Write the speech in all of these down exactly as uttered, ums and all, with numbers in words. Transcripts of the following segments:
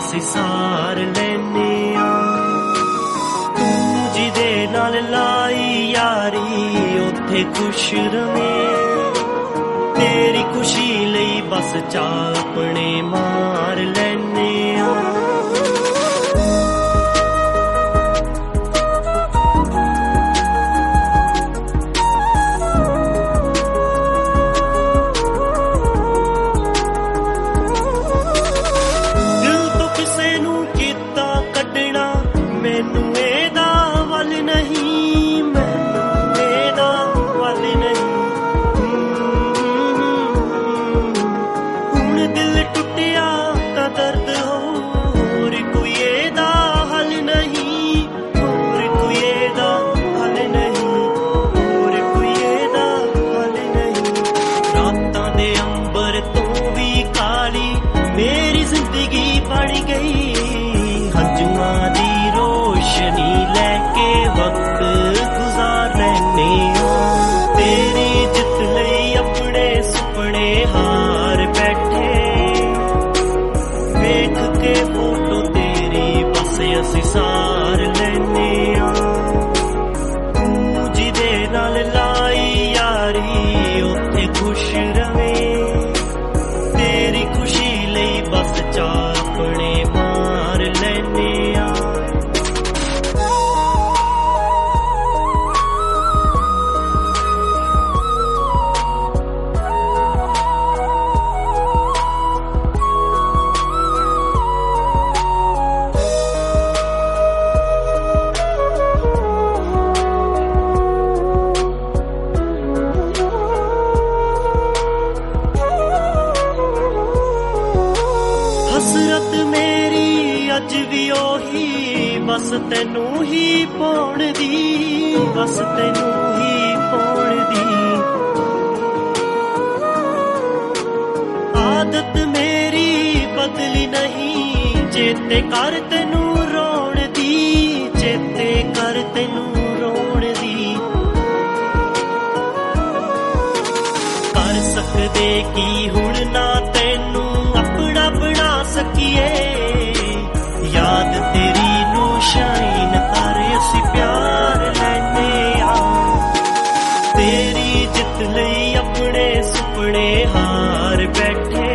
ਅਸੀਂ ਸਾਰ ਲੈਨੇ ਆ। ਤੂੰ ਜਿਹਦੇ ਨਾਲ ਲਾਈ ਯਾਰੀ ਉੱਥੇ ਖੁਸ਼ ਰਵੇਂ, ਤੇਰੀ ਖੁਸ਼ੀ ਲਈ ਬਸ ਚਾਅ ਆਪਣੇ ਮਾਰ ਲੈਨੇ ਆ। ਮੈਨੂੰ ਇਹਦਾ ਵੱਲ ਨਹੀਂ, ਮੈਨੂੰ ਇਹਦਾ ਵੱਲ ਨਹੀਂ। ਹੁਣ ਦਿਲ ਟੁੱਟਿਆ ਤਾਂ ਦਰਦ ਹੋਰ ਕੋਈ ਇਹਦਾ ਹੱਲ ਨਹੀਂ, ਹੋਰ ਕੋਈ ਇਹਦਾ ਹੱਲ ਨਹੀਂ, ਹੋਰ ਕੋਈ ਇਹਦਾ ਹੱਲ ਨਹੀਂ। ਰਾਤਾਂ ਦੇ ਅੰਬਰ ਤੋਂ ਵੀ ਕਾਲੀ ਮੇਰੀ ਜ਼ਿੰਦਗੀ ਬਣ ਗਈ, ਹੰਝੂਆਂ ਦੀ ਰੋਸ਼ਨੀ ਲੈ ਕੇ ਵਕਤ ਗੁਜ਼ਾਰ ਲੈਨੇ ਆ। ਤੇਰੀ ਜਿੱਤ ਲਈ ਆਪਣੇ ਸੁਪਨੇ ਹਾਰ ਬੈਠੇ, ਵੇਖ ਕੇ ਫੋਟੋ ਤੇਰੀ ਬਸ ਅਸੀਂ ਸਾਰ ਲੈਨੇ ਆ। ਤੂੰ ਜਿਹਦੇ ਨਾਲ ਲਾਈ ਯਾਰੀ ਉੱਥੇ ਖੁਸ਼ ਰਵੇਂ, ਤੇਰੀ ਖੁਸ਼ੀ ਲਈ ਬਸ ਚਾਅ ਆਪਣੇ ਮਾਰ ਲੈਨੇ ਆ। ਹਸਰਤ ਮੇਰੀ ਅੱਜ ਵੀ ਉਹੀ, ਬਸ ਤੈਨੂੰ ਹੀ ਪਾਉਣ ਦੀ, ਬਸ ਤੈਨੂੰ ਹੀ ਪਾਉਣ ਦੀ। ਆਦਤ ਮੇਰੀ ਬਦਲੀ ਨਹੀਂ, ਚੇਤੇ ਕਰ ਤੈਨੂੰ ਰੋਣ ਦੀ, ਚੇਤੇ ਕਰ ਤੈਨੂੰ ਰੋਣ ਦੀ। ਕਰ ਸਕਦੇ ਕੀ ਹੁਣ ਨਾ ਤੈਨੂੰ ਆਪਣਾ ਬਣਾ ਸਕੀਏ, ਯਾਦ ਤੇਰੀ ਨੂੰ ਸ਼ਾਈਨ ਕਰ ਅਸੀਂ ਪਿਆਰ ਲੈਨੇ ਆ। ਤੇਰੀ ਜਿੱਤ ਲਈ ਆਪਣੇ ਸੁਪਨੇ ਹਾਰ ਬੈਠੇ,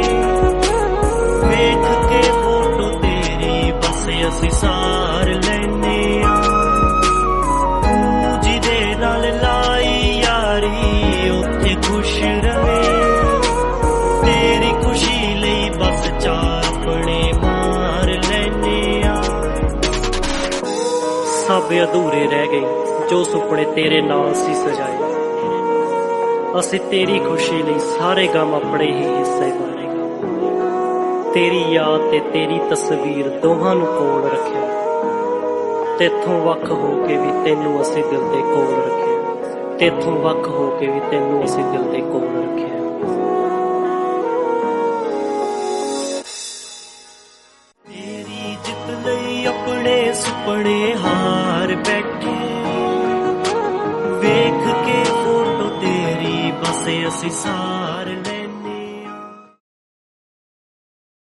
ਵੇਖ ਕੇ ਫੋਟੋ ਤੇਰੀ ਬਸ ਅਸੀਂ ਸਾਰ ਲੈਨੇ ਆ। ਤੂੰ ਜਿਹਦੇ ਨਾਲ ਲਾਈ ਯਾਰੀ ਉੱਥੇ ਖੁਸ਼ ਰਵੇਂ, ਤੇਰੀ ਖੁਸ਼ੀ ਲਈ ਬਸ ਚਾਅ ਆਪਣੇ ਮਾਰ ਲੈਨੇ ਆ। ਸਭ ਅਧੂਰੇ ਰਹਿ ਗਏ ਜੋ ਸੁਪਨੇ ਤੇਰੇ ਨਾਲ ਸੀ ਸਜਾਏ, ਅਸੀਂ ਤੇਰੀ ਖੁਸ਼ੀ ਲਈ ਸਾਰੇ ਗਮ ਆਪਣੇ ਹੀ ਹਿੱਸੇ ਮਾਰੇਗਾ। ਤੇਰੀ ਯਾਦ ਤੇ ਤੇਰੀ ਤਸਵੀਰ ਦੋਹਾਂ ਨੂੰ ਕੋਲ ਰੱਖਿਆ, ਤੇਥੋਂ ਵੱਖ ਹੋ ਕੇ ਵੀ ਤੈਨੂੰ ਅਸੀਂ ਦਿਲ ਦੇ ਕੋਲ ਰੱਖਿਆ, ਤੇਥੋਂ ਵੱਖ ਹੋ ਕੇ ਵੀ ਤੈਨੂੰ ਅਸੀਂ ਦਿਲ ਦੇ ਕੋਲ ਰੱਖਿਆ। ਤੇਰੀ ਜਿੱਤ ਲਈ ਆਪਣੇ ਸੁਪਨੇ ਹਾਰ ਬੈਠੇ, ਵੇਖ ਕੇ ਫੋਟੋ ਤੇਰੀ ਬਸ ਅਸੀਂ ਸਾਰ ਲੈ